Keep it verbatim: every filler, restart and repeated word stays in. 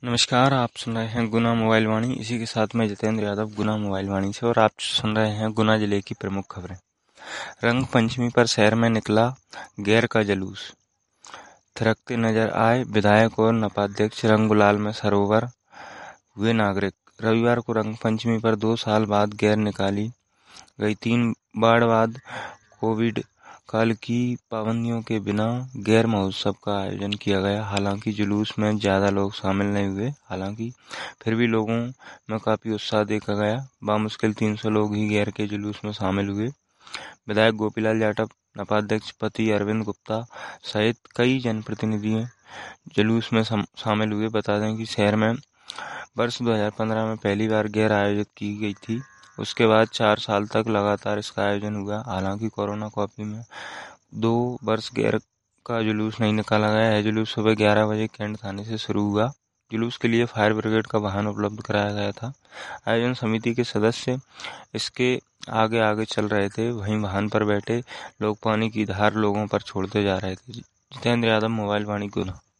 नमस्कार, आप सुन रहे हैं गुना मोबाइल वाणी। इसी के साथ मैं जितेंद्र यादव गुना मोबाइल वाणी से, और आप सुन रहे हैं गुना जिले की प्रमुख खबरें। रंग पंचमी पर शहर में निकला गैर का जुलूस, थिरकते नजर आए विधायक और नपाध्यक्ष। रंग गुलाल में सरोवर हुए नागरिक। रविवार को रंग पंचमी पर दो साल बाद गैर निकाली गई। तीन बाढ़ बाद कोविड काल की पाबंदियों के बिना गैर महोत्सव का आयोजन किया गया। हालांकि जुलूस में ज्यादा लोग शामिल नहीं हुए हालांकि फिर भी लोगों में काफी उत्साह देखा गया। बामुश्किल तीन सौ लोग ही गैर के जुलूस में शामिल हुए। विधायक गोपीलाल जाटव, नपाध्यक्ष पति अरविंद गुप्ता सहित कई जनप्रतिनिधि जुलूस में शामिल हुए। बता दें कि शहर में वर्ष दो हज़ार पंद्रह में पहली बार गैर आयोजित की गई थी। उसके बाद चार साल तक लगातार इसका आयोजन हुआ। हालांकि कोरोना कॉपी में दो वर्ष गैर का जुलूस नहीं निकाला गया है। जुलूस सुबह ग्यारह बजे कैंट थाने से शुरू हुआ। जुलूस के लिए फायर ब्रिगेड का वाहन उपलब्ध कराया गया था। आयोजन समिति के सदस्य इसके आगे आगे चल रहे थे, वहीं वाहन पर बैठे लोग पानी की धार लोगों पर छोड़ते जा रहे थे। जितेंद्र यादव, मोबाइल वाणी, गुना।